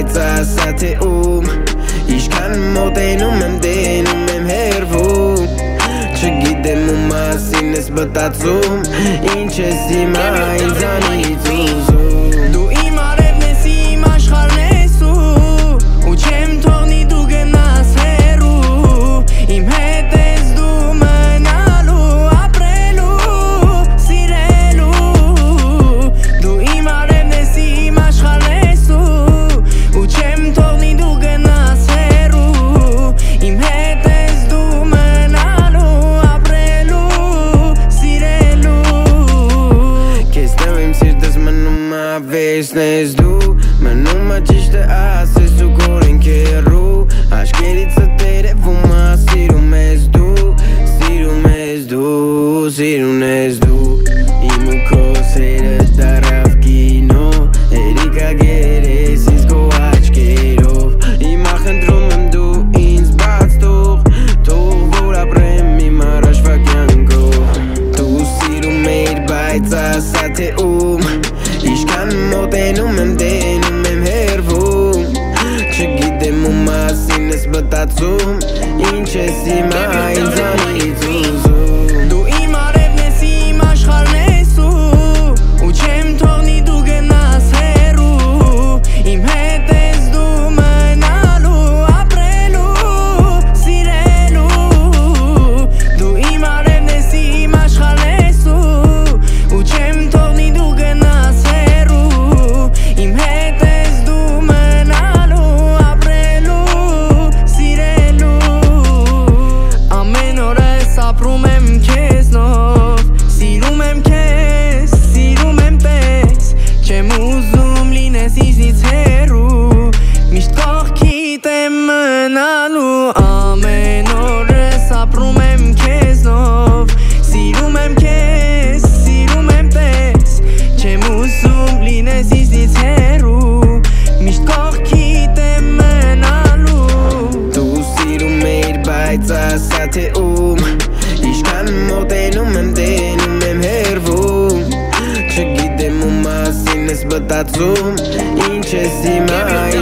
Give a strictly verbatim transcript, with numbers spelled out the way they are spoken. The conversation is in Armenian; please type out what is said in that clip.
բայց ասա թե ում Իշքան մոտենում եմ դենում եմ հերվում Չգիտեմ ու մասին ես բտածում Ինչ ես հիմա ինձանից ուզում Դու իմ արևն ես իմ աշխարհն ես ու Ու չեմ թողնի դու գնաս հեռու Իմ հետ ես դու մնալու ապրելու սիրելու Դու իմ արևն ես իմ աշխարհն ես ու չեմ թողնի դու գնաս հեռու Իմ հետ ես դու մնալու ապրելու սիրելու Քեզ տեղ իմ սիրտս մնում ա վեսն ես դու Մնում ա ճիշտը ասես ու գորեն կերու Աշկերիցը տերևում ա սիրում ես դու Սիրում ես դու, սիրում ես դու Իմ ու քո սերը դարավ կինո Երիկա գերես ինձ քո աչքերով Հիմա խնդրում եմ դու ինձ բաց թող Թող որ ապրեմ իմ առաջվա կյանքով Դու սիրում էիր բայց ասա թե ում Իշքան մոտենում եմ դենում եմ հերվում Չգիտեմ ու մասին ես բտածում Ինչ ես հիմա ինձանից ուզում Դու իմ արևն ես իմ աշխարհն ես ու չեմ թողնի դու գնաս հեռու Իմ հետ ես դու մնալու ապրելու սիրելու Դու իմ արևն ես իմ աշխարհն ես ու չեմ թողնի դու գնաս հեռու Իմ հետ ես դու մնալու ապրելու սիրելու Ամեն օր ես ապրում եմ քեզնով Սիրում եմ քեզ, սիրում եմ պես Չեմ ուզում լինես ինձնից հեռու Միշտ կողքիդ եմ մնալու Ամեն օր ես ապրում եմ քեզնով Սիրում եմ քեզ, սիրում եմ պես Չեմ ուզում լինես ինձնից հեռու Միշտ կողքիդ եմ մնալու Դու սիրում էիր բայց ասա թե ում Իշքան մոտենում եմ դենում եմ հերվում Չգիտեմ ու մասին ես բտածում Ինչ ես հիմա